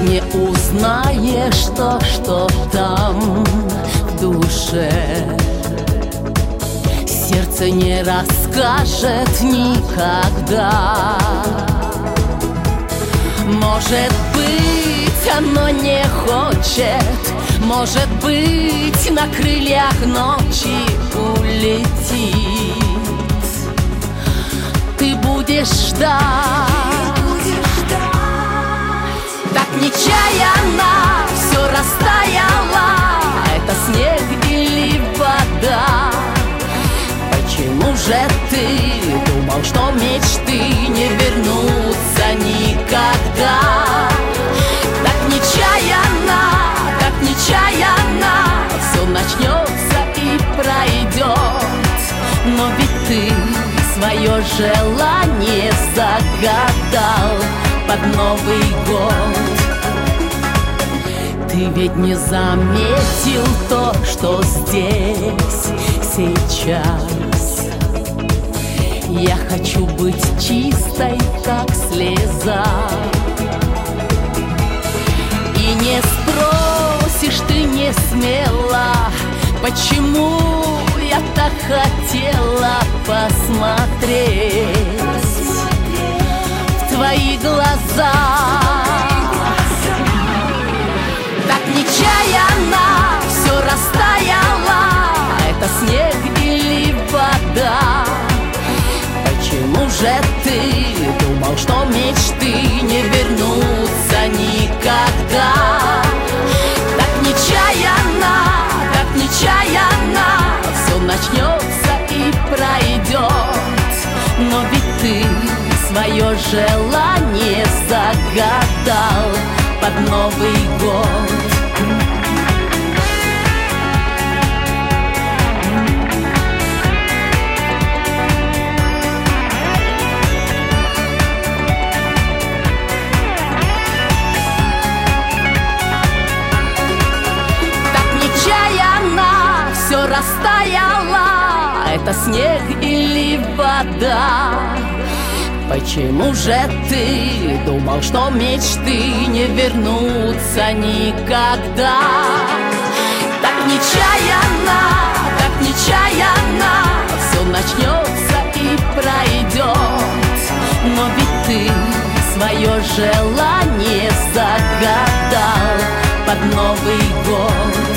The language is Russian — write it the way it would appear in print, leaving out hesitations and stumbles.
Не узнаешь то, что там в душе. Сердце не расскажет никогда. Может быть, оно не хочет, может быть, на крыльях ночи улетит. Ты будешь ждать, так нечаянно все растаяло. Это снег или вода? Почему же ты думал, что мечты не вернутся никогда? Так нечаянно все начнется и пройдет. Но ведь ты свое желание загадал под Новый год. Ты ведь не заметил то, что здесь сейчас. Я хочу быть чистой, как слеза. И не спросишь ты не смело, почему я так хотела посмотреть в твои глаза. Так нечаянно все растаяло. Это снег или вода? Почему же ты думал, что мечты не вернутся никогда? Так нечаянно все начнется и пройдет. Но ведь ты свое желание загадал под Новый год. Все растаяло, это снег или вода? Почему же ты думал, что мечты не вернутся никогда? Так нечаянно все начнется и пройдет. Но ведь ты свое желание загадал под Новый год.